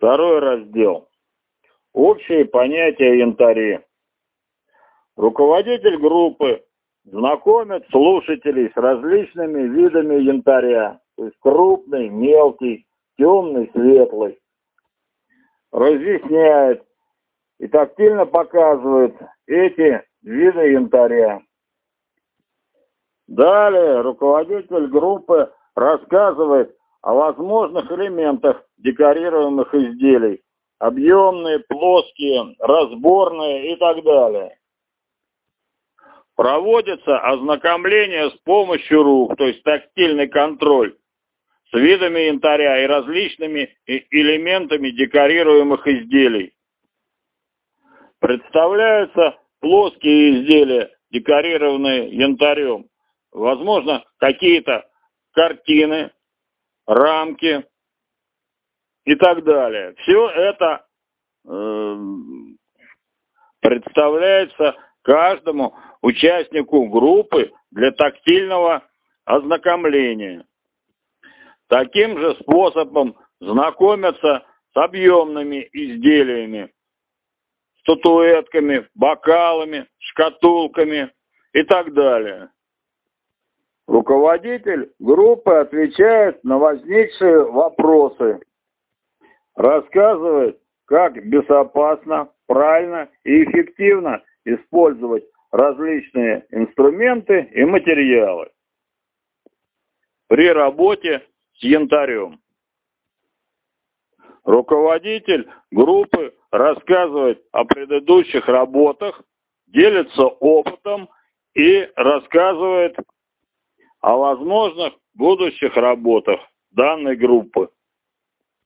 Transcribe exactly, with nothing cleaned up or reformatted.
Второй раздел. Общие понятия янтаря. Руководитель группы знакомит слушателей с различными видами янтаря. То есть крупный, мелкий, темный, светлый. Разъясняет и тактильно показывает эти виды янтаря. Далее руководитель группы рассказывает о возможных элементах декорируемых изделий. Объемные, плоские, разборные и так далее. Проводится ознакомление с помощью рук, то есть тактильный контроль, с видами янтаря и различными элементами декорируемых изделий. Представляются плоские изделия, декорированные янтарем. Возможно, какие-то картины, рамки и так далее. Все это э, представляется каждому участнику группы для тактильного ознакомления. Таким же способом знакомятся с объемными изделиями, статуэтками, бокалами, шкатулками и так далее. Руководитель группы отвечает на возникшие вопросы, рассказывает, как безопасно, правильно и эффективно использовать различные инструменты и материалы при работе с янтарем. Руководитель группы рассказывает о предыдущих работах, делится опытом и рассказывает о возможных будущих работах данной группы.